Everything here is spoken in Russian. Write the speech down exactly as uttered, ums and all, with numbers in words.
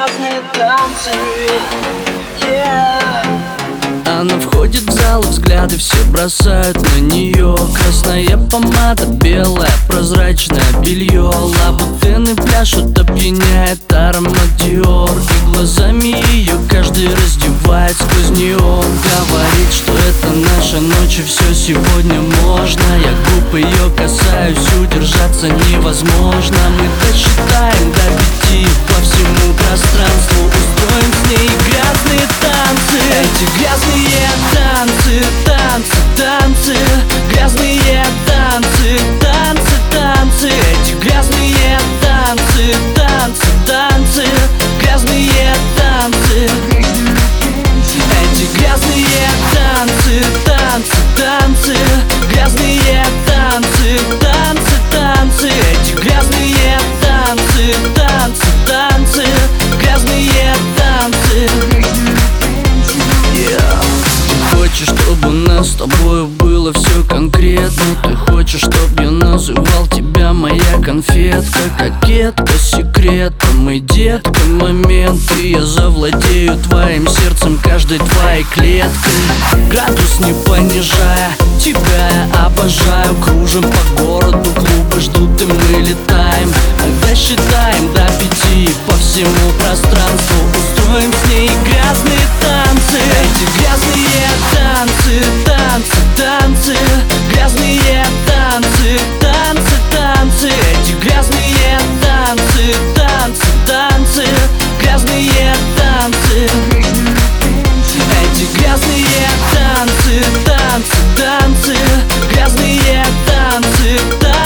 грязные танцы, yeah. Она входит в зал, взгляды все бросают на нее. Красная помада, белое прозрачное белье. Лабутены пляшут, опьяняет аромат Диор. И глазами ее каждый раздевает сквозь неон. Говорит, что это наша ночь и все сегодня можно. Я губ ее касаюсь, удержаться невозможно. Мы досчитаем до пяти по всему пространству. Устроим с ней грязные танцы. Эти грязные танцы, танцы, танцы, грязные танцы, танцы, танцы. Эти грязные танцы, танцы, танцы, грязные танцы. Эти грязные танцы, танцы, танцы, грязные танцы, танцы, танцы. Эти грязные танцы, танцы, танцы, грязные танцы. Yeah. Ты хочешь, чтобы у нас с тобой было все конкретно. Ты хочешь, чтоб я называл тебя моя конфетка, кокетка, секретом. Мой детка, момент, и я завладею твоим сердцем, каждой твоей клеткой. Градус не понижая, тебя я обожаю. Кружим по городу, клубы ждут и мы летаем. Мы досчитаем до пяти по всему пространству. Устроим с ней грязные танцы. Эти грязные танцы, танцы, танцы, грязные танцы, танцы, танцы. Эти грязные танцы, танцы, танцы, грязные танцы. Эти грязные танцы, танцы, танцы, грязные танцы, танцы.